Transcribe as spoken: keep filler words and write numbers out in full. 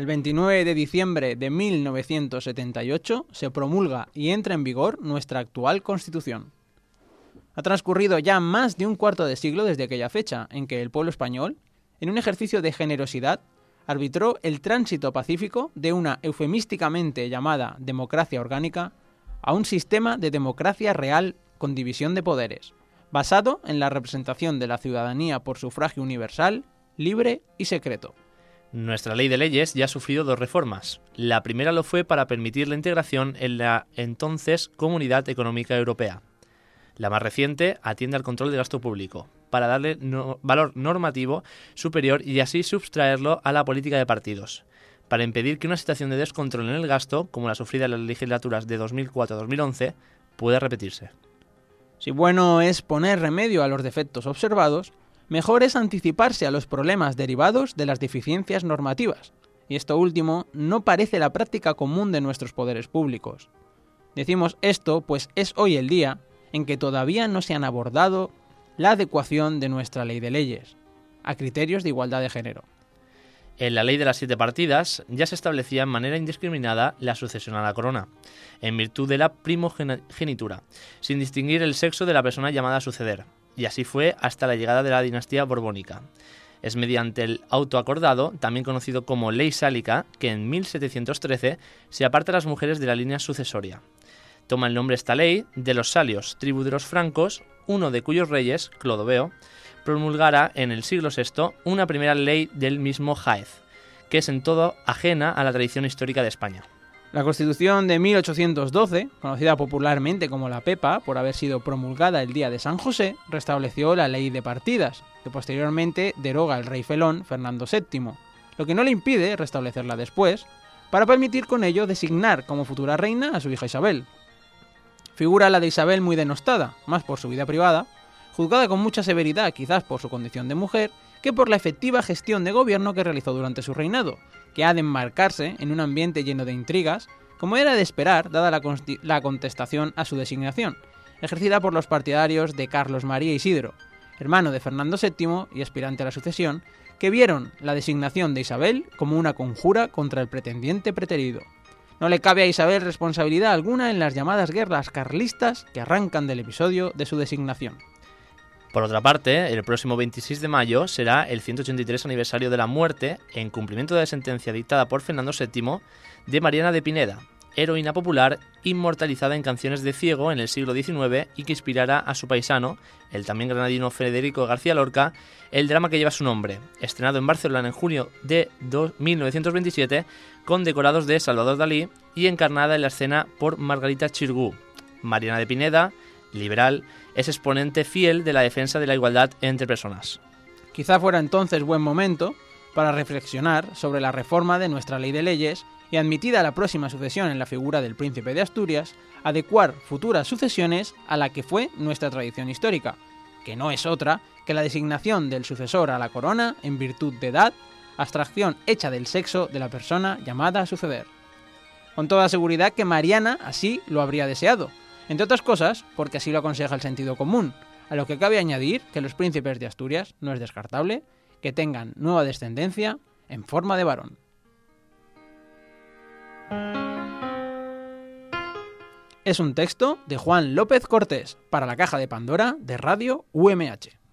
El veintinueve de diciembre de mil novecientos setenta y ocho se promulga y entra en vigor nuestra actual Constitución. Ha transcurrido ya más de un cuarto de siglo desde aquella fecha en que el pueblo español, en un ejercicio de generosidad, arbitró el tránsito pacífico de una eufemísticamente llamada democracia orgánica a un sistema de democracia real con división de poderes, basado en la representación de la ciudadanía por sufragio universal, libre y secreto. Nuestra ley de leyes ya ha sufrido dos reformas. La primera lo fue para permitir la integración en la entonces Comunidad Económica Europea. La más reciente atiende al control del gasto público, para darle no, valor normativo superior y así subtraerlo a la política de partidos, para impedir que una situación de descontrol en el gasto, como la sufrida en las legislaturas de dos mil cuatro a dos mil once, pueda repetirse. Si bueno es poner remedio a los defectos observados, mejor es anticiparse a los problemas derivados de las deficiencias normativas, y esto último no parece la práctica común de nuestros poderes públicos. Decimos esto pues es hoy el día en que todavía no se han abordado la adecuación de nuestra ley de leyes a criterios de igualdad de género. En la ley de las siete partidas ya se establecía en manera indiscriminada la sucesión a la corona, en virtud de la primogenitura, sin distinguir el sexo de la persona llamada a suceder, y así fue hasta la llegada de la dinastía borbónica. Es mediante el auto acordado, también conocido como Ley Sálica, que en mil setecientos trece se aparta a las mujeres de la línea sucesoria. Toma el nombre esta ley de los salios, tribu de los francos, uno de cuyos reyes, Clodoveo, promulgara en el siglo sexto una primera ley del mismo Jáez, que es en todo ajena a la tradición histórica de España. La Constitución de mil ochocientos doce, conocida popularmente como la Pepa por haber sido promulgada el día de San José, restableció la ley de partidas, que posteriormente deroga el rey felón Fernando séptimo, lo que no le impide restablecerla después, para permitir con ello designar como futura reina a su hija Isabel. Figura la de Isabel muy denostada, más por su vida privada, juzgada con mucha severidad quizás por su condición de mujer, que por la efectiva gestión de gobierno que realizó durante su reinado, que ha de enmarcarse en un ambiente lleno de intrigas, como era de esperar dada la, la contestación a su designación, ejercida por los partidarios de Carlos María Isidro, hermano de Fernando séptimo y aspirante a la sucesión, que vieron la designación de Isabel como una conjura contra el pretendiente preterido. No le cabe a Isabel responsabilidad alguna en las llamadas guerras carlistas que arrancan del episodio de su designación. Por otra parte, el próximo veintiséis de mayo será el ciento ochenta y tres aniversario de la muerte, en cumplimiento de la sentencia dictada por Fernando séptimo, de Mariana de Pineda, heroína popular inmortalizada en canciones de Ciego en el siglo diecinueve y que inspirará a su paisano, el también granadino Federico García Lorca, el drama que lleva su nombre, estrenado en Barcelona en junio de mil novecientos veintisiete, con decorados de Salvador Dalí y encarnada en la escena por Margarita Xirgu. Mariana de Pineda, liberal, es exponente fiel de la defensa de la igualdad entre personas. Quizá fuera entonces buen momento para reflexionar sobre la reforma de nuestra ley de leyes y, admitida la próxima sucesión en la figura del príncipe de Asturias, adecuar futuras sucesiones a la que fue nuestra tradición histórica, que no es otra que la designación del sucesor a la corona en virtud de edad, abstracción hecha del sexo de la persona llamada a suceder. Con toda seguridad que Mariana así lo habría deseado, entre otras cosas porque así lo aconseja el sentido común, a lo que cabe añadir que los príncipes de Asturias no es descartable que tengan nueva descendencia en forma de varón. Es un texto de Juan López Cortés para la Caja de Pandora de Radio U M H.